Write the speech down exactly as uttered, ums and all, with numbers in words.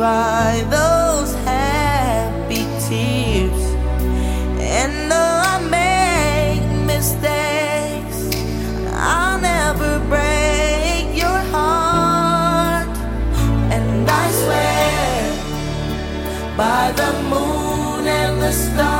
cry those happy tears. And though I make mistakes, I'll never break your heart. And I swear by the moon and the stars,